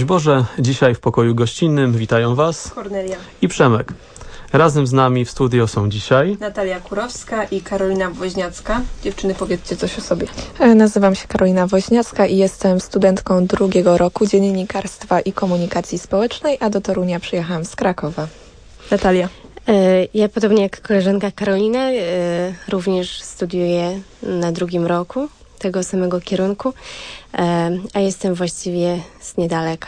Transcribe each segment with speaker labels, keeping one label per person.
Speaker 1: Szczęść Boże, dzisiaj w pokoju gościnnym witają Was
Speaker 2: Kornelia
Speaker 1: i Przemek. Razem z nami w studio są dzisiaj
Speaker 2: Natalia Kurowska i Karolina Woźniacka. Dziewczyny, powiedzcie coś o sobie.
Speaker 3: Nazywam się Karolina Woźniacka i jestem studentką drugiego roku dziennikarstwa i komunikacji społecznej, a do Torunia przyjechałam z Krakowa.
Speaker 2: Natalia.
Speaker 4: Ja podobnie jak koleżanka Karolina również studiuję na drugim roku tego samego kierunku, a jestem właściwie z niedaleka.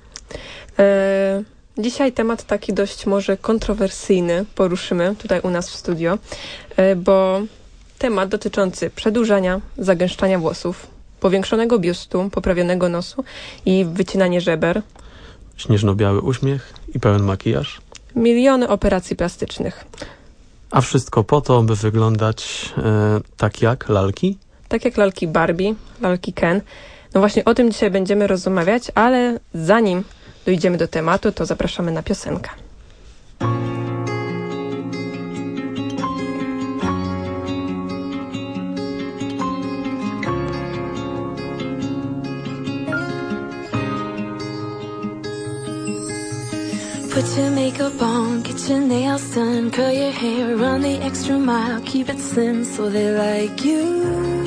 Speaker 2: Dzisiaj temat taki dość może kontrowersyjny poruszymy tutaj u nas w studio, bo temat dotyczący przedłużania, zagęszczania włosów, powiększonego biustu, poprawionego nosu i wycinanie żeber.
Speaker 1: śnieżno-biały uśmiech i pełen makijaż.
Speaker 2: Miliony operacji plastycznych.
Speaker 1: A wszystko po to, by wyglądać tak jak lalki?
Speaker 2: Tak jak lalki Barbie, lalki Ken. No właśnie o tym dzisiaj będziemy rozmawiać, ale zanim dojdziemy do tematu, to zapraszamy na piosenkę.
Speaker 5: Put your makeup on, get your nails done, curl your hair, run the extra mile, keep it slim so they like you.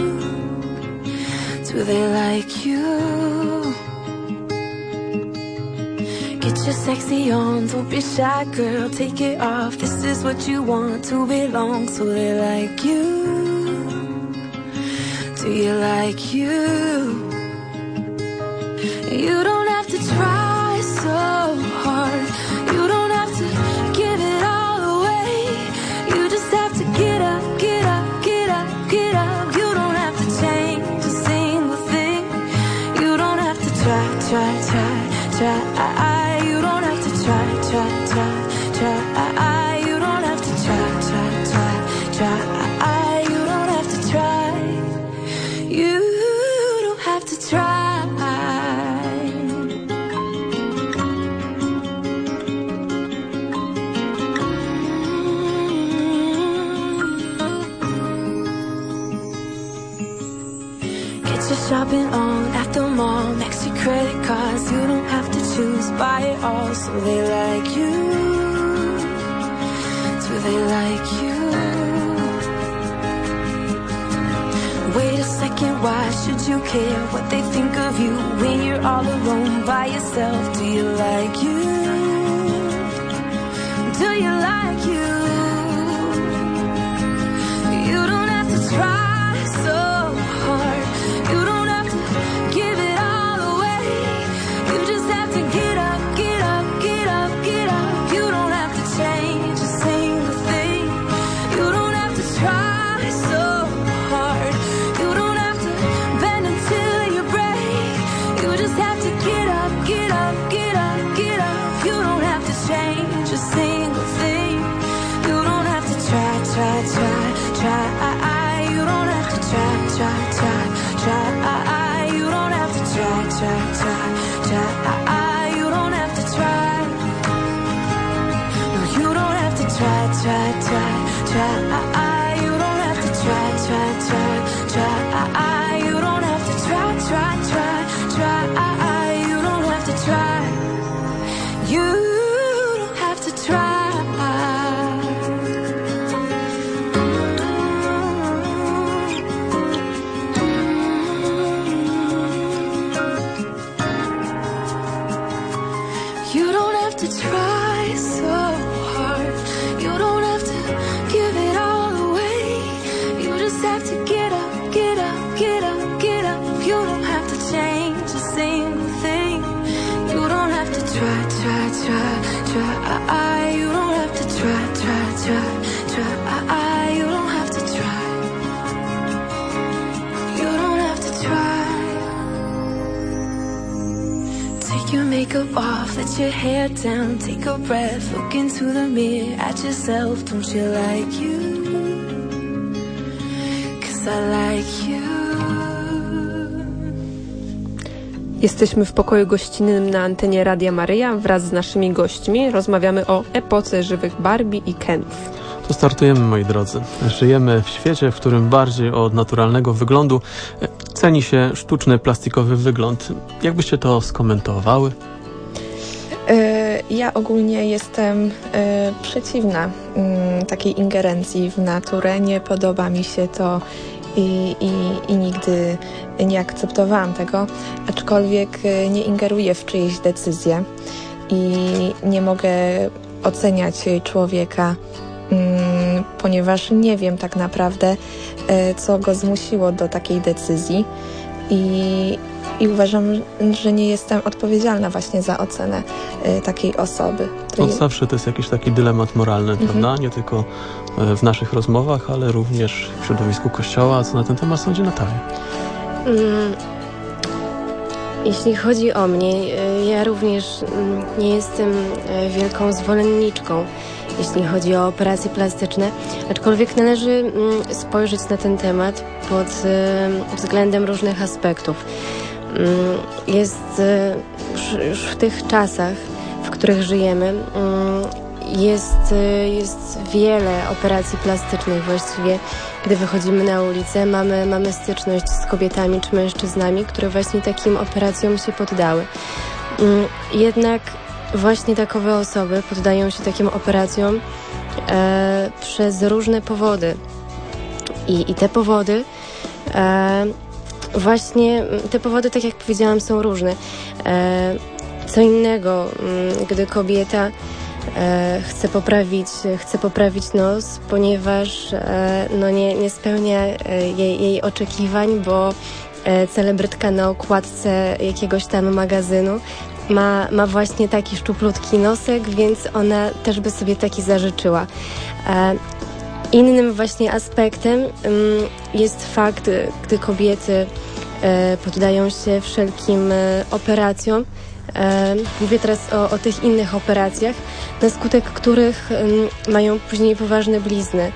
Speaker 5: Do they like you? Get your sexy on, don't be shy girl, take it off. This is what you want to belong, so they like you. Do you like you? You don't have to try so hard. You don't have to give it all away. You just have to get up, get up, get up, get up. You don't have to change a single thing. You don't have to try, try, try, try. You don't have to try, try, try, try. You don't have to try, try, try, try. You don't have to try. You don't have to try. Shopping on at the mall, next to credit cards. You don't have to choose, buy it all, so they like you. Do they like you? Wait a second, why should you care what they think of you when you're all alone by yourself? Do you like you? Do you like you? You don't have to try so hard. You don't give it all away. You just have to get up, get up, get up, get up. You don't have to change a single thing. You don't have to try so hard. You don't have to bend until you break. You just have to get up, get up, get up, get up. You don't have to change a single thing. You don't have to try, try, try, try. You don't have to try, try, try, try. Try, try, try, try. You don't have to try. No, you don't have to try, try, try, try. You don't have to try, try, try, try. You don't have to try, try, try, try. You don't have to try. You don't have to try. Try so hard. You don't have to give it all away. You just have to get up, get up, get up, get up. You don't have to change a single thing. You don't have to try, try, try, try. You don't have to try, try, try, try. You don't have to try. You don't have to try. Take your makeup off, let your hair down, take a breath, look into the mirror at yourself. Don't you like you? 'Cause I like you.
Speaker 2: Jesteśmy w pokoju gościnnym na antenie Radia Maryja wraz z naszymi gośćmi. Rozmawiamy o epoce żywych Barbie i Kenów.
Speaker 1: To startujemy, moi drodzy. Żyjemy w świecie, w którym bardziej od naturalnego wyglądu ceni się sztuczny, plastikowy wygląd. Jak byście to skomentowały?
Speaker 3: Ja ogólnie jestem przeciwna takiej ingerencji w naturę. Nie podoba mi się to i nigdy nie akceptowałam tego, aczkolwiek nie ingeruję w czyjeś decyzje i nie mogę oceniać człowieka, ponieważ nie wiem tak naprawdę, co go zmusiło do takiej decyzji i uważam, że nie jestem odpowiedzialna właśnie za ocenę takiej osoby.
Speaker 1: Od zawsze to jest jakiś taki dylemat moralny, prawda? Nie tylko w naszych rozmowach, ale również w środowisku Kościoła. Co na ten temat sądzi Natalia?
Speaker 4: Jeśli chodzi o mnie, ja również nie jestem wielką zwolenniczką, jeśli chodzi o operacje plastyczne, aczkolwiek należy spojrzeć na ten temat pod względem różnych aspektów. Jest już w tych czasach, w których żyjemy, jest wiele operacji plastycznych właściwie. Gdy wychodzimy na ulicę, mamy styczność z kobietami czy mężczyznami, które właśnie takim operacjom się poddały. Jednak właśnie takowe osoby poddają się takim operacjom przez różne powody. I te powody właśnie, te powody, tak jak powiedziałam, są różne. Co innego, gdy kobieta chce poprawić nos, ponieważ nie spełnia jej oczekiwań, bo celebrytka na okładce jakiegoś tam magazynu ma właśnie taki szczuplutki nosek, więc ona też by sobie taki zażyczyła. Innym właśnie aspektem jest fakt, gdy kobiety poddają się wszelkim operacjom. Mówię teraz o tych innych operacjach, na skutek których mają później poważne blizny.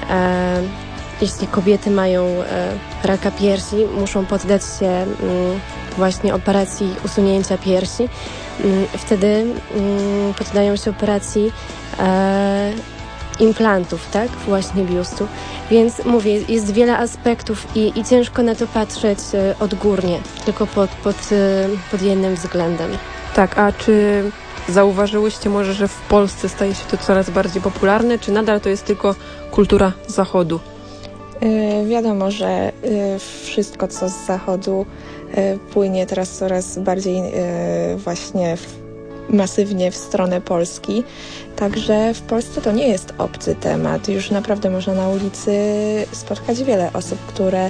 Speaker 4: Jeśli kobiety mają raka piersi, muszą poddać się właśnie operacji usunięcia piersi. Wtedy poddają się operacji implantów, tak? Właśnie biustu. Więc mówię, jest wiele aspektów i ciężko na to patrzeć odgórnie, tylko pod jednym względem.
Speaker 2: Tak, a czy zauważyłyście może, że w Polsce staje się to coraz bardziej popularne, czy nadal to jest tylko kultura Zachodu?
Speaker 3: Wiadomo, że wszystko, co z Zachodu płynie teraz coraz bardziej właśnie masywnie w stronę Polski. Także w Polsce to nie jest obcy temat. Już naprawdę można na ulicy spotkać wiele osób, które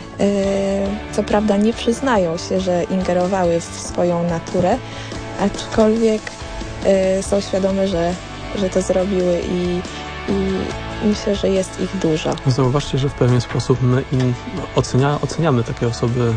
Speaker 3: co prawda nie przyznają się, że ingerowały w swoją naturę, aczkolwiek są świadome, że to zrobiły i myślę, że jest ich dużo.
Speaker 1: Zauważcie, że w pewien sposób my oceniamy takie osoby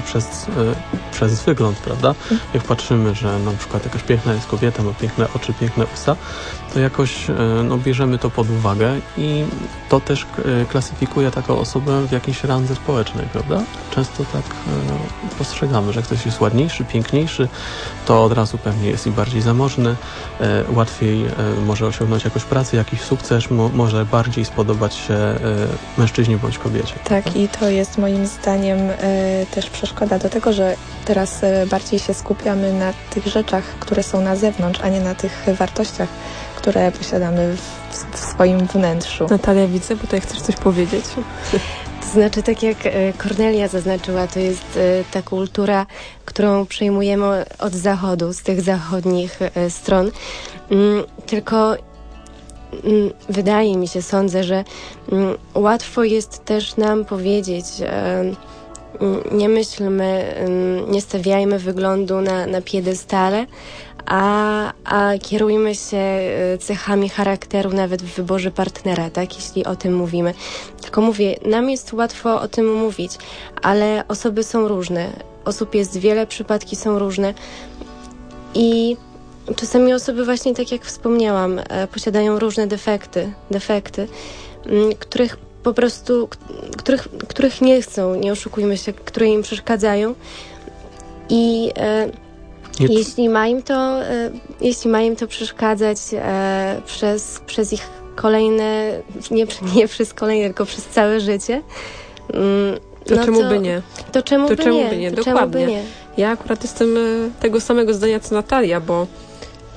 Speaker 1: przez wygląd, prawda? Jak patrzymy, że na przykład jakaś piękna jest kobieta, ma piękne oczy, piękne usta, to jakoś bierzemy to pod uwagę i to też klasyfikuje taką osobę w jakiejś randze społecznej, prawda? Często tak postrzegamy, że ktoś jest ładniejszy, piękniejszy, to od razu pewnie jest i bardziej zamożny, łatwiej może osiągnąć jakąś pracę, jakiś sukces, może bardziej spodobać się mężczyźnie bądź kobiecie.
Speaker 3: Tak, i to jest moim zdaniem też przeszkoda do tego, że teraz bardziej się skupiamy na tych rzeczach, które są na zewnątrz, a nie na tych wartościach, które posiadamy w swoim wnętrzu.
Speaker 2: Natalia, widzę, bo tutaj chcesz coś powiedzieć.
Speaker 4: To znaczy, tak jak Kornelia zaznaczyła, to jest ta kultura, którą przejmujemy od Zachodu, z tych zachodnich stron. Tylko wydaje mi się, sądzę, że łatwo jest też nam powiedzieć, nie myślmy, nie stawiajmy wyglądu na piedestale, a kierujmy się cechami charakteru nawet w wyborze partnera, tak, jeśli o tym mówimy. Tylko mówię, nam jest łatwo o tym mówić, ale osoby są różne, osób jest wiele, przypadki są różne i czasami osoby właśnie, tak jak wspomniałam, posiadają różne defekty, których po prostu, których nie chcą, nie oszukujmy się, które im przeszkadzają i jeśli ma im to przeszkadzać przez ich kolejne, nie przez kolejne, tylko przez całe życie,
Speaker 2: to czemu by nie?
Speaker 4: To czemu by nie?
Speaker 2: Dokładnie. Ja akurat jestem tego samego zdania co Natalia, bo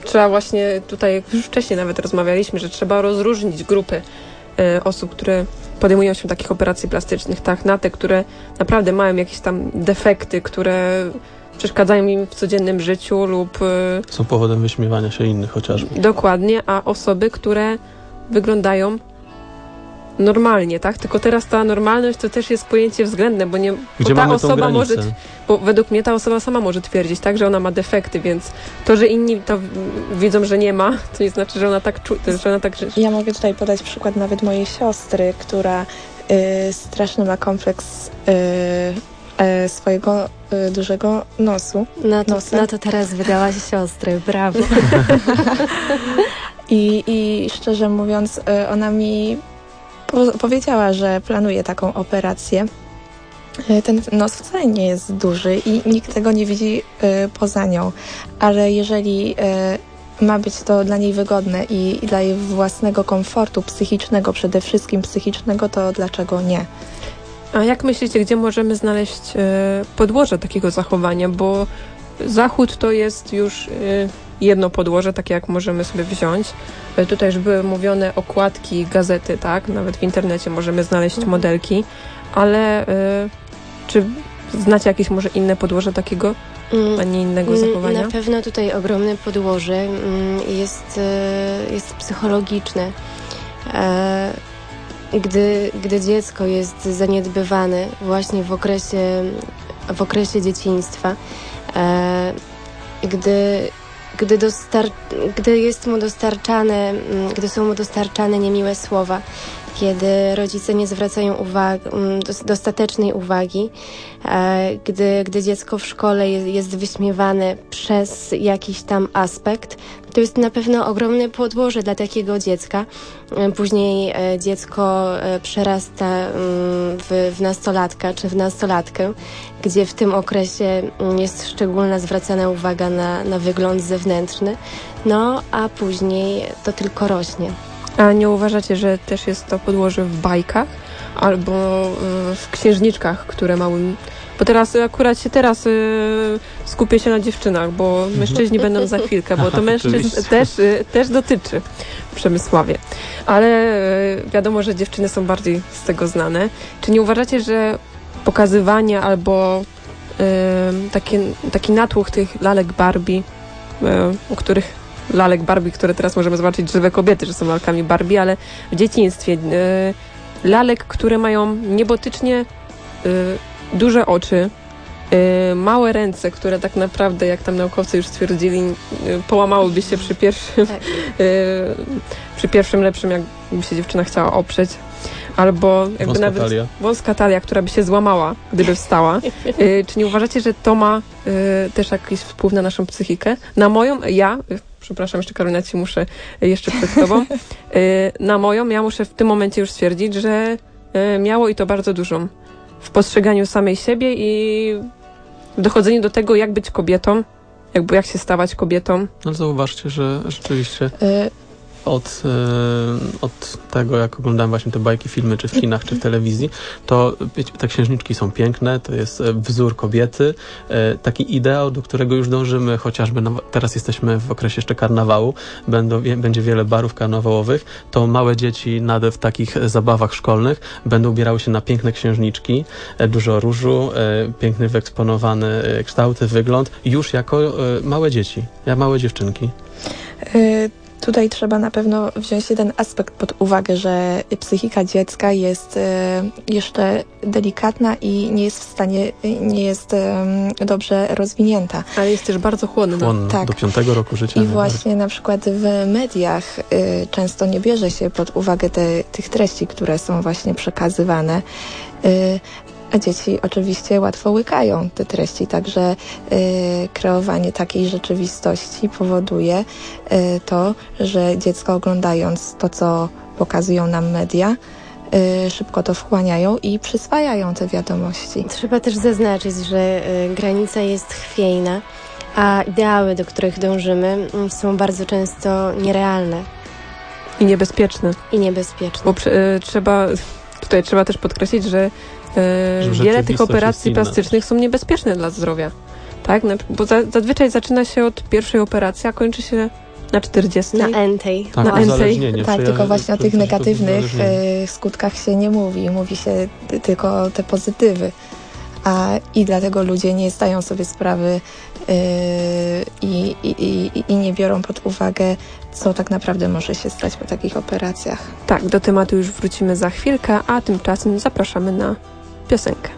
Speaker 2: trzeba właśnie tutaj, jak już wcześniej nawet rozmawialiśmy, że trzeba rozróżnić grupy osób, które podejmują się takich operacji plastycznych, tak, na te, które naprawdę mają jakieś tam defekty, które przeszkadzają im w codziennym życiu lub...
Speaker 1: Są powodem wyśmiewania się innych chociażby.
Speaker 2: Dokładnie, a osoby, które wyglądają normalnie, tak? Tylko teraz ta normalność to też jest pojęcie względne, bo
Speaker 1: Gdzie
Speaker 2: bo ta
Speaker 1: mamy tą
Speaker 2: osoba
Speaker 1: granicę?
Speaker 2: bo według mnie ta osoba sama może twierdzić, tak, że ona ma defekty, więc to, że inni to widzą, że nie ma, to nie znaczy, że ona tak że ona tak...
Speaker 3: Ja mogę tutaj podać przykład nawet mojej siostry, która straszny ma kompleks swojego dużego nosu.
Speaker 4: Na to teraz wydałaś siostry, brawo.
Speaker 3: I szczerze mówiąc, ona mi powiedziała, że planuje taką operację. Ten nos wcale nie jest duży i nikt tego nie widzi poza nią, ale jeżeli ma być to dla niej wygodne i dla jej własnego komfortu psychicznego, przede wszystkim psychicznego, to dlaczego nie?
Speaker 2: A jak myślicie, gdzie możemy znaleźć podłoże takiego zachowania? Bo Zachód to jest już jedno podłoże, takie jak możemy sobie wziąć. Tutaj już były mówione okładki gazety, tak? Nawet w internecie możemy znaleźć modelki, ale czy znacie jakieś może inne podłoże takiego, a nie innego zachowania?
Speaker 4: Na pewno tutaj ogromne podłoże jest psychologiczne. Gdy dziecko jest zaniedbywane właśnie w okresie dzieciństwa, gdy są mu dostarczane niemiłe słowa, kiedy rodzice nie zwracają dostatecznej uwagi, gdy dziecko w szkole jest wyśmiewane przez jakiś tam aspekt, to jest na pewno ogromne podłoże dla takiego dziecka. Później dziecko przerasta w nastolatka czy w nastolatkę, gdzie w tym okresie jest szczególna zwracana uwaga na wygląd zewnętrzny, no a później to tylko rośnie.
Speaker 2: A nie uważacie, że też jest to podłoże w bajkach albo w księżniczkach, które małym... Bo teraz akurat skupię się na dziewczynach, bo mężczyźni będą za chwilkę, bo to mężczyzn też dotyczy w Przemysławie. Ale wiadomo, że dziewczyny są bardziej z tego znane. Czy nie uważacie, że pokazywanie albo taki natłok tych lalek Barbie, lalek Barbie, które teraz możemy zobaczyć, żywe kobiety, że są lalkami Barbie, ale w dzieciństwie lalek, które mają niebotycznie duże oczy, małe ręce, które tak naprawdę, jak tam naukowcy już stwierdzili, połamałyby się przy pierwszym lepszym, jakby się dziewczyna chciała oprzeć. Albo jakby nawet wąska talia, która by się złamała, gdyby wstała. Czy nie uważacie, że to ma też jakiś wpływ na naszą psychikę? Na moją, przepraszam, jeszcze Karolina, ci muszę jeszcze przed tobą. Na moją, ja muszę w tym momencie już stwierdzić, że miało i to bardzo dużą w postrzeganiu samej siebie i w dochodzeniu do tego, jak być kobietą, jak się stawać kobietą.
Speaker 1: No zauważcie, że rzeczywiście od tego, jak oglądałem właśnie te bajki, filmy, czy w kinach, czy w telewizji, to te księżniczki są piękne, to jest wzór kobiety, taki ideał, do którego już dążymy, chociażby teraz jesteśmy w okresie jeszcze karnawału, będzie wiele barów karnawałowych, to małe dzieci w takich zabawach szkolnych będą ubierały się na piękne księżniczki, dużo różu, piękny wyeksponowany kształty, wygląd, już jako małe dzieci, małe dziewczynki.
Speaker 3: Tutaj trzeba na pewno wziąć jeden aspekt pod uwagę, że psychika dziecka jest jeszcze delikatna i nie jest dobrze rozwinięta.
Speaker 2: Ale jest też bardzo chłonna.
Speaker 3: Tak.
Speaker 1: Do 5 roku życia.
Speaker 3: I właśnie na przykład w mediach często nie bierze się pod uwagę tych treści, które są właśnie przekazywane. A dzieci oczywiście łatwo łykają te treści, także kreowanie takiej rzeczywistości powoduje to, że dziecko oglądając to, co pokazują nam media, szybko to wchłaniają i przyswajają te wiadomości.
Speaker 4: Trzeba też zaznaczyć, że granica jest chwiejna, a ideały, do których dążymy, są bardzo często nierealne.
Speaker 2: I niebezpieczne. Bo trzeba też podkreślić, że wiele tych operacji plastycznych są niebezpieczne dla zdrowia. Tak? Bo zazwyczaj zaczyna się od pierwszej operacji, a kończy się Na 40?
Speaker 4: Na entej.
Speaker 1: Tak,
Speaker 2: Na
Speaker 1: uzależnienie.
Speaker 3: Tak, tylko właśnie o tych negatywnych
Speaker 1: uzależnienie.
Speaker 3: skutkach się nie mówi. Mówi się tylko te pozytywy. I dlatego ludzie nie zdają sobie sprawy i nie biorą pod uwagę, co tak naprawdę może się stać po takich operacjach.
Speaker 2: Tak, do tematu już wrócimy za chwilkę, a tymczasem zapraszamy na piosenkę.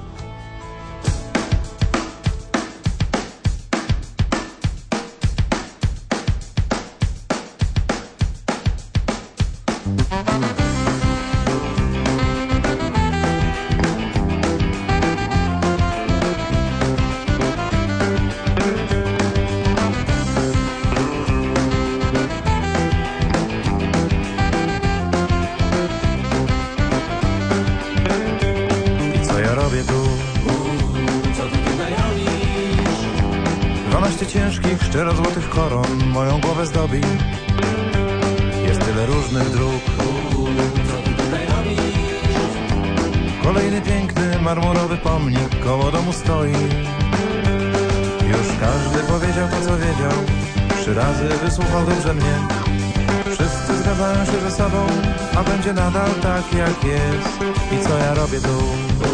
Speaker 6: Ciężkich, szczerozłotych koron moją głowę zdobi. Jest tyle różnych dróg. Kolejny piękny, marmurowy pomnik koło domu stoi. Już każdy powiedział to, co wiedział. 3 razy wysłuchał dobrze mnie. Wszyscy zgadzają się ze sobą, a będzie nadal tak, jak jest. I co ja robię tu?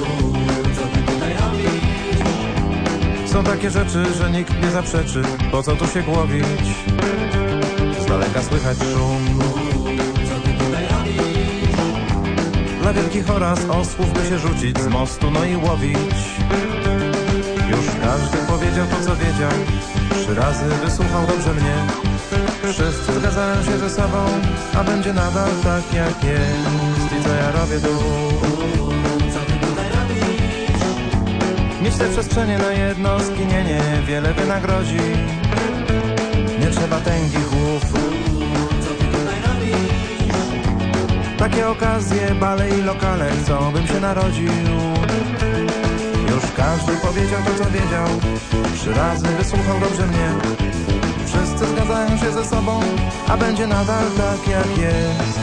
Speaker 6: Są takie rzeczy, że nikt nie zaprzeczy. Po co tu się głowić? Z daleka słychać szum. Dla wielkich oraz osłów by się rzucić z mostu, no i łowić. Już każdy powiedział to, co wiedział. 3 razy wysłuchał dobrze mnie. Wszyscy zgadzają się ze sobą, a będzie nadal tak, jak jest. I co ja robię tu? Mieć te przestrzenie na jedno skinienie wiele wynagrodzi. Nie trzeba tęgich głów. Takie okazje, bale i lokale chcą, bym się narodził. Już każdy powiedział to, co wiedział. 3 razy wysłuchał dobrze mnie. Wszyscy zgadzają się ze sobą, a będzie nadal tak, jak jest.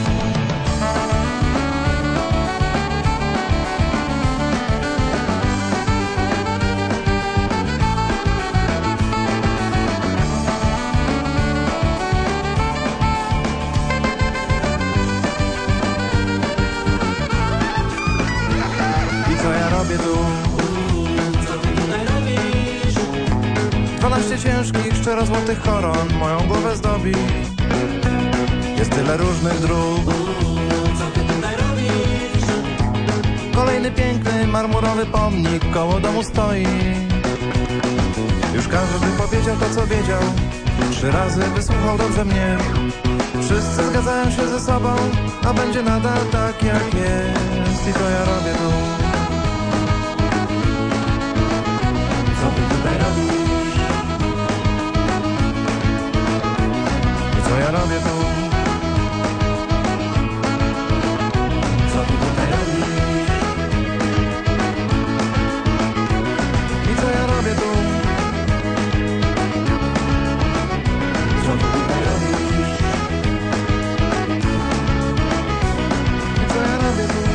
Speaker 6: Tu. 12 ciężkich, szczerozłotych koron moją głowę zdobi. Jest tyle różnych dróg. Kolejny piękny, marmurowy pomnik koło domu stoi. Już każdy powiedział to, co wiedział. 3 razy wysłuchał dobrze mnie. Wszyscy zgadzają się ze sobą, a będzie nadal tak, jak jest. I to ja robię tu. Co ty tutaj robisz? I co ja robię tu? Co ty tutaj robisz? I co ja robię tu? Co ty tutaj robisz? I co ja robię tu?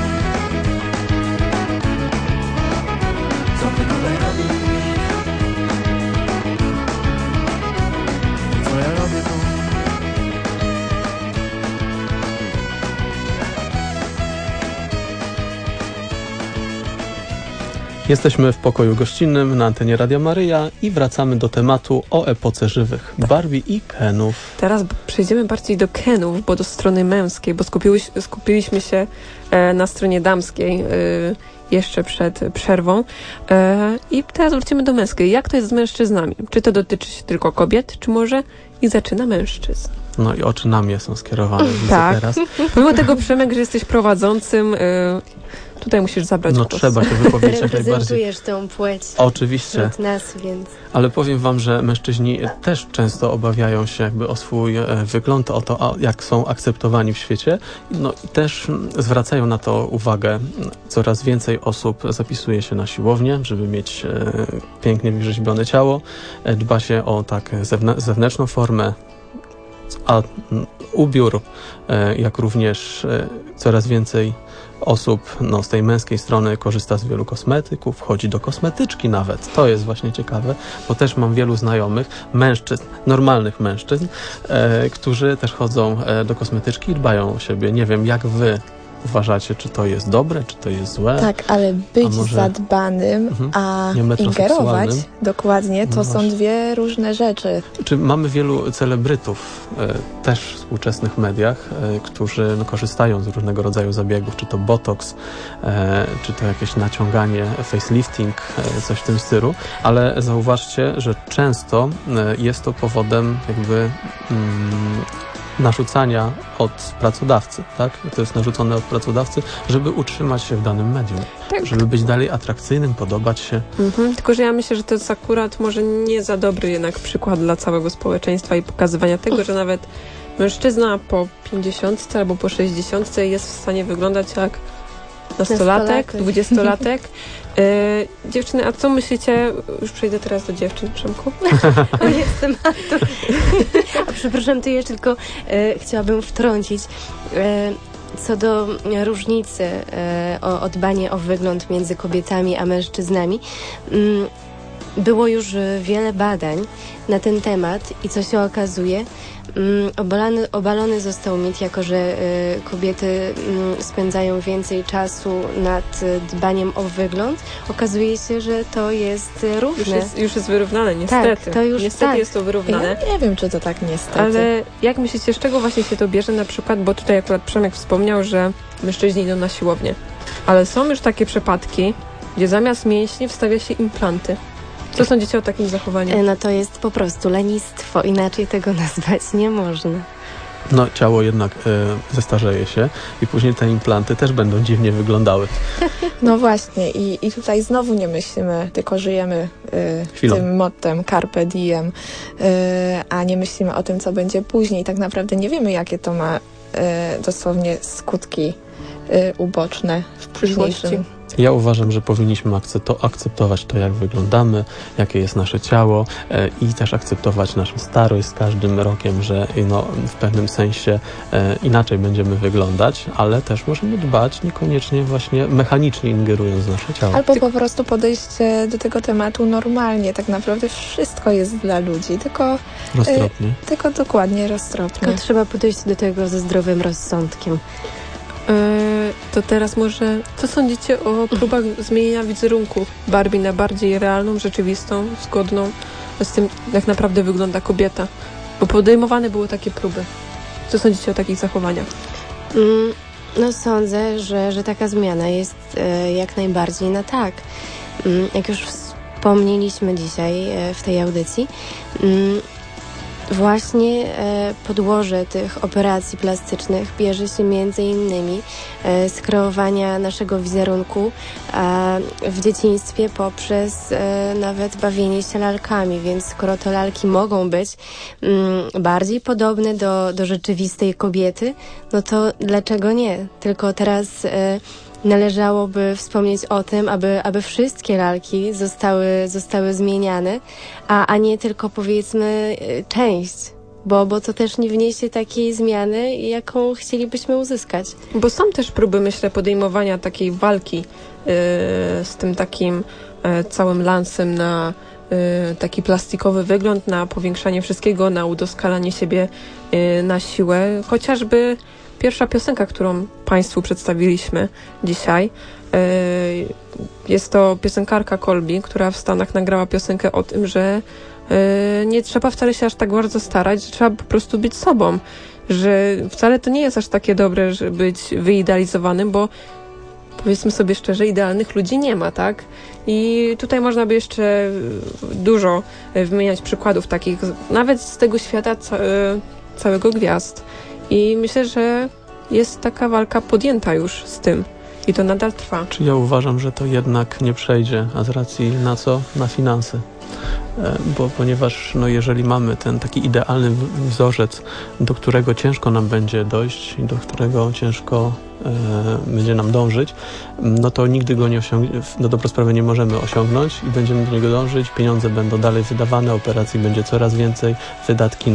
Speaker 6: Co ty tutaj robisz? Co ja robię tu?
Speaker 1: Jesteśmy w pokoju gościnnym na antenie Radia Maryja i wracamy do tematu o epoce żywych. Barbie i Kenów.
Speaker 2: Teraz przejdziemy bardziej do Kenów, bo do strony męskiej, bo skupiliśmy się na stronie damskiej jeszcze przed przerwą. I teraz wrócimy do męskiej. Jak to jest z mężczyznami? Czy to dotyczy się tylko kobiet, czy może i zaczyna mężczyzn?
Speaker 1: No i oczy na mnie są skierowane.
Speaker 2: Tak.
Speaker 1: Teraz.
Speaker 2: Pomimo tego, Przemek, że jesteś prowadzącym, tutaj musisz zabrać
Speaker 1: No
Speaker 2: głos.
Speaker 1: trzeba się wypowiedzieć jak najbardziej.
Speaker 4: Reprezentujesz tą płeć
Speaker 1: Oczywiście.
Speaker 4: od nas, więc...
Speaker 1: Ale powiem wam, że mężczyźni też często obawiają się jakby o swój wygląd, o to, jak są akceptowani w świecie. No i też zwracają na to uwagę. Coraz więcej osób zapisuje się na siłownię, żeby mieć pięknie wyrzeźbione ciało. Dba się o tak zewnętrzną formę. a ubiór, jak również coraz więcej osób z tej męskiej strony korzysta z wielu kosmetyków, chodzi do kosmetyczki nawet. To jest właśnie ciekawe, bo też mam wielu znajomych, mężczyzn, normalnych mężczyzn, którzy też chodzą do kosmetyczki i dbają o siebie. Nie wiem, jak wy uważacie, czy to jest dobre, czy to jest złe?
Speaker 3: Tak, ale być
Speaker 1: może
Speaker 3: zadbanym, a
Speaker 1: nie
Speaker 3: ingerować,
Speaker 1: metroseksualnym?
Speaker 3: dokładnie, to
Speaker 1: No
Speaker 3: są
Speaker 1: właśnie.
Speaker 3: dwie różne rzeczy.
Speaker 1: Czy mamy wielu celebrytów też w współczesnych mediach, którzy korzystają z różnego rodzaju zabiegów, czy to botox, czy to jakieś naciąganie, facelifting, coś w tym stylu, ale zauważcie, że często jest to powodem jakby narzucania od pracodawcy, tak? To jest narzucone od pracodawcy, żeby utrzymać się w danym medium,
Speaker 2: Tak.
Speaker 1: żeby być dalej atrakcyjnym, podobać się.
Speaker 2: Tylko, że ja myślę, że to jest akurat może nie za dobry jednak przykład dla całego społeczeństwa i pokazywania tego, że nawet mężczyzna po 50 albo po 60 jest w stanie wyglądać jak nastolatek, 20-latek. Dziewczyny, a co myślicie? Już przejdę teraz do dziewczyn, Przemku.
Speaker 4: Jestem A przepraszam, to ja tylko chciałabym wtrącić co do różnicy o dbanie o wygląd między kobietami a mężczyznami. Było już wiele badań na ten temat i co się okazuje, obalony został mit, jako że kobiety spędzają więcej czasu nad dbaniem o wygląd. Okazuje się, że to jest równe.
Speaker 2: Już jest wyrównane, niestety.
Speaker 4: Tak, to już
Speaker 2: niestety jest to wyrównane.
Speaker 3: Ja nie wiem, czy to tak niestety.
Speaker 2: Ale jak myślicie, z czego właśnie się to bierze na przykład, bo tutaj akurat Przemek wspomniał, że mężczyźni idą na siłownię. Ale są już takie przypadki, gdzie zamiast mięśni wstawia się implanty. Co sądzicie o takim zachowaniu?
Speaker 4: No to jest po prostu lenistwo, inaczej tego nazwać nie można.
Speaker 1: No, ciało jednak zestarzeje się i później te implanty też będą dziwnie wyglądały.
Speaker 3: No właśnie i tutaj znowu nie myślimy, tylko żyjemy
Speaker 1: Chwilą.
Speaker 3: tym mottem carpe diem, a nie myślimy o tym, co będzie później. Tak naprawdę nie wiemy, jakie to ma dosłownie skutki uboczne w późniejszym.
Speaker 1: Ja uważam, że powinniśmy akceptować to, jak wyglądamy, jakie jest nasze ciało i też akceptować naszą starość z każdym rokiem, że w pewnym sensie inaczej będziemy wyglądać, ale też możemy dbać niekoniecznie właśnie mechanicznie ingerując w nasze ciało.
Speaker 3: Albo po prostu podejść do tego tematu normalnie. Tak naprawdę wszystko jest dla ludzi, tylko dokładnie roztropnie.
Speaker 4: Tylko trzeba podejść do tego ze zdrowym rozsądkiem.
Speaker 2: To teraz może, co sądzicie o próbach zmienienia wizerunku Barbie na bardziej realną, rzeczywistą, zgodną z tym, jak naprawdę wygląda kobieta? Bo podejmowane były takie próby. Co sądzicie o takich zachowaniach?
Speaker 4: No sądzę, że taka zmiana jest jak najbardziej na tak. Jak już wspomnieliśmy dzisiaj w tej audycji, właśnie podłoże tych operacji plastycznych bierze się między innymi z kreowania naszego wizerunku w dzieciństwie poprzez nawet bawienie się lalkami, więc skoro to lalki mogą być bardziej podobne do rzeczywistej kobiety, no to dlaczego nie? Tylko teraz należałoby wspomnieć o tym, aby wszystkie lalki zostały zmieniane, a nie tylko powiedzmy część, bo to też nie wniesie takiej zmiany, jaką chcielibyśmy uzyskać.
Speaker 2: Bo są też próby, myślę, podejmowania takiej walki z tym takim całym lansem na taki plastikowy wygląd, na powiększanie wszystkiego, na udoskonalanie siebie na siłę. Chociażby pierwsza piosenka, którą Państwu przedstawiliśmy dzisiaj, jest to piosenkarka Colby, która w Stanach nagrała piosenkę o tym, że nie trzeba wcale się aż tak bardzo starać, że trzeba po prostu być sobą, że wcale to nie jest aż takie dobre, żeby być wyidealizowanym, bo powiedzmy sobie szczerze, idealnych ludzi nie ma, tak? I tutaj można by jeszcze dużo wymieniać przykładów takich, nawet z tego świata całego gwiazd. I myślę, że jest taka walka podjęta już z tym. I to nadal trwa.
Speaker 1: Czy ja uważam, że to jednak nie przejdzie, a z racji na co? Na finanse. ponieważ jeżeli mamy ten taki idealny wzorzec, do którego ciężko nam będzie dojść i do którego ciężko będzie nam dążyć, no to nigdy go na dobrą sprawę nie możemy osiągnąć i będziemy do niego dążyć, pieniądze będą dalej wydawane, operacji będzie coraz więcej, wydatki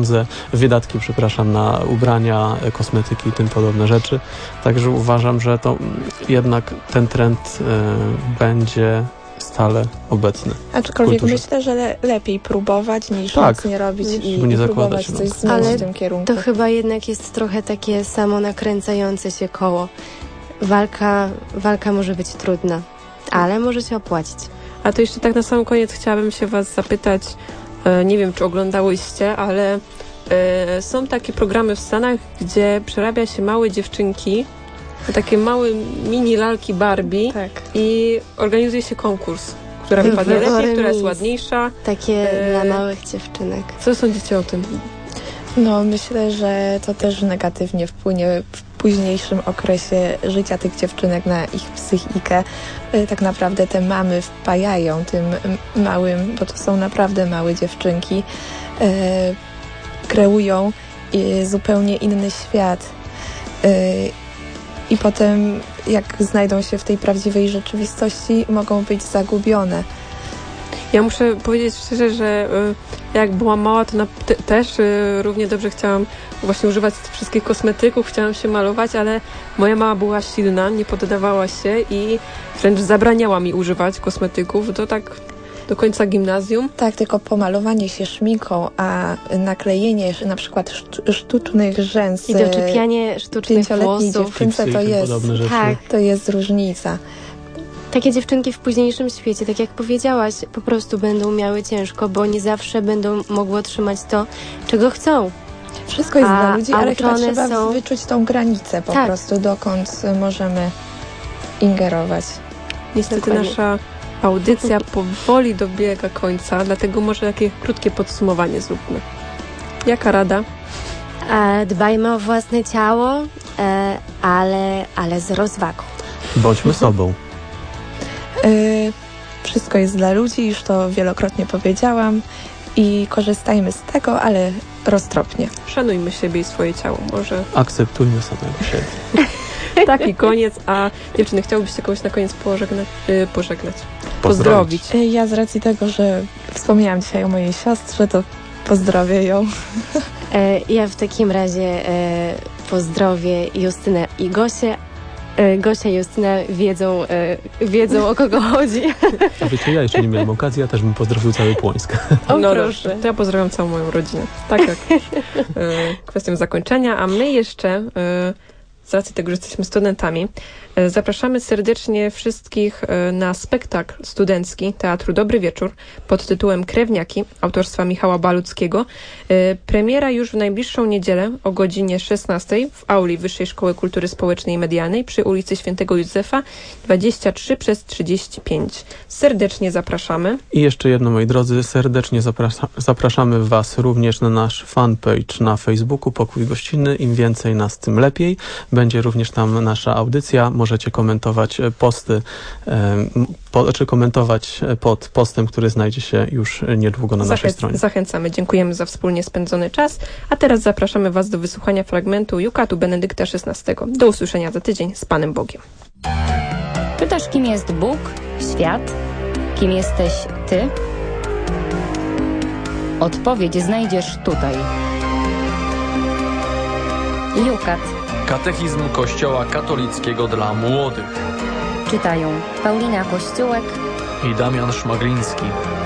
Speaker 1: na ubrania, kosmetyki i tym podobne rzeczy. Także uważam, że to jednak ten trend będzie stale obecny.
Speaker 3: Aczkolwiek myślę, że lepiej próbować niż nic nie robić i
Speaker 1: nie
Speaker 3: próbować coś zmienić w tym kierunku.
Speaker 4: To chyba jednak jest trochę takie samo nakręcające się koło. Walka może być trudna, ale może się opłacić.
Speaker 2: A to jeszcze tak na sam koniec chciałabym się was zapytać, nie wiem, czy oglądałyście, ale są takie programy w Stanach, gdzie przerabia się małe dziewczynki, takie małe mini lalki Barbie i organizuje się konkurs, która wypadnie lepiej, która jest ładniejsza.
Speaker 4: Takie dla małych dziewczynek.
Speaker 2: Co sądzicie o tym?
Speaker 3: No, myślę, że to też negatywnie wpłynie w późniejszym okresie życia tych dziewczynek na ich psychikę. Tak naprawdę te mamy wpajają tym małym, bo to są naprawdę małe dziewczynki, kreują zupełnie inny świat. I potem, jak znajdą się w tej prawdziwej rzeczywistości, mogą być zagubione.
Speaker 2: Ja muszę powiedzieć szczerze, że jak byłam mała, to też równie dobrze chciałam właśnie używać wszystkich kosmetyków, chciałam się malować, ale moja mama była silna, nie poddawała się i wręcz zabraniała mi używać kosmetyków. To tak do końca gimnazjum.
Speaker 3: Tak, tylko pomalowanie się szminką, a naklejenie na przykład sztucznych rzęs
Speaker 4: i doczepianie sztucznych włosów
Speaker 3: dziewczynce to jest, to jest różnica.
Speaker 4: Takie dziewczynki w późniejszym świecie, tak jak powiedziałaś, po prostu będą miały ciężko, bo nie zawsze będą mogły otrzymać to, czego chcą.
Speaker 3: Wszystko jest dla ludzi, ale chyba trzeba wyczuć tą granicę po prostu, dokąd możemy ingerować.
Speaker 2: Niestety nasza audycja powoli dobiega końca, dlatego może takie krótkie podsumowanie zróbmy. Jaka rada?
Speaker 4: Dbajmy o własne ciało, ale z rozwagą.
Speaker 1: Bądźmy sobą.
Speaker 3: Wszystko jest dla ludzi, już to wielokrotnie powiedziałam i korzystajmy z tego, ale roztropnie.
Speaker 2: Szanujmy siebie i swoje ciało. Może
Speaker 1: akceptujmy samego siebie.
Speaker 2: Taki koniec, a dziewczyny, chciałybyście kogoś na koniec pozdrowić?
Speaker 3: Ja z racji tego, że wspomniałam dzisiaj o mojej siostrze, to pozdrowię ją.
Speaker 4: Ja w takim razie pozdrowię Justynę i Gosię. Gosia i Justyna wiedzą o kogo chodzi.
Speaker 1: A wiecie, ja jeszcze nie miałem okazji, ja też bym pozdrowił cały Płońsk.
Speaker 2: No proszę. To ja pozdrawiam całą moją rodzinę. Tak jak kwestią zakończenia, a my jeszcze z racji tego, że jesteśmy studentami, zapraszamy serdecznie wszystkich na spektakl studencki Teatru Dobry Wieczór pod tytułem Krewniaki autorstwa Michała Baluckiego. Premiera już w najbliższą niedzielę o godzinie 16 w auli Wyższej Szkoły Kultury Społecznej i Medialnej przy ulicy Świętego Józefa 23/35. Serdecznie zapraszamy.
Speaker 1: I jeszcze jedno, moi drodzy, serdecznie zapraszamy Was również na nasz fanpage na Facebooku Pokój Gościnny. Im więcej nas, tym lepiej. Będzie również tam nasza audycja. Możecie komentować posty, czy komentować pod postem, który znajdzie się już niedługo na naszej stronie.
Speaker 2: Zachęcamy, dziękujemy za wspólnie spędzony czas, a teraz zapraszamy Was do wysłuchania fragmentu Jukatu Benedykta XVI. Do usłyszenia za tydzień z Panem Bogiem.
Speaker 7: Pytasz, kim jest Bóg, świat? Kim jesteś Ty? Odpowiedź znajdziesz tutaj. Jukat.
Speaker 8: Katechizm Kościoła katolickiego dla młodych.
Speaker 7: Czytają Paulina Kościółek
Speaker 8: i Damian Szmagliński.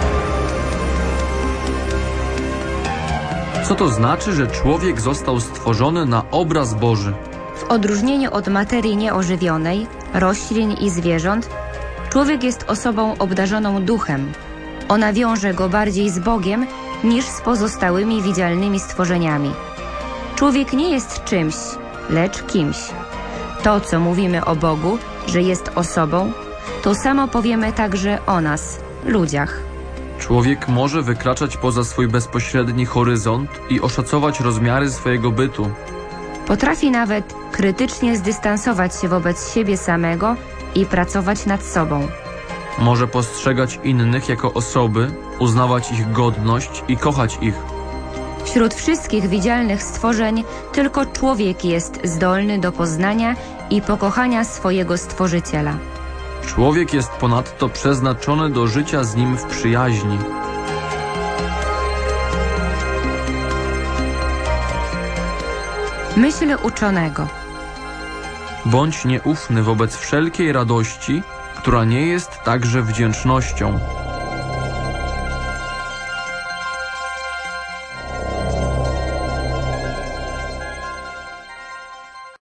Speaker 8: Co to znaczy, że człowiek został stworzony na obraz Boży?
Speaker 7: W odróżnieniu od materii nieożywionej, roślin i zwierząt, człowiek jest osobą obdarzoną duchem. Ona wiąże go bardziej z Bogiem niż z pozostałymi widzialnymi stworzeniami. Człowiek nie jest czymś, lecz kimś. To, co mówimy o Bogu, że jest osobą, to samo powiemy także o nas, ludziach.
Speaker 8: Człowiek może wykraczać poza swój bezpośredni horyzont i oszacować rozmiary swojego bytu.
Speaker 7: Potrafi nawet krytycznie zdystansować się wobec siebie samego i pracować nad sobą.
Speaker 8: Może postrzegać innych jako osoby, uznawać ich godność i kochać ich.
Speaker 7: Wśród wszystkich widzialnych stworzeń tylko człowiek jest zdolny do poznania i pokochania swojego Stworzyciela.
Speaker 8: Człowiek jest ponadto przeznaczony do życia z Nim w przyjaźni.
Speaker 7: Myśl uczonego.
Speaker 8: Bądź nieufny wobec wszelkiej radości, która nie jest także wdzięcznością.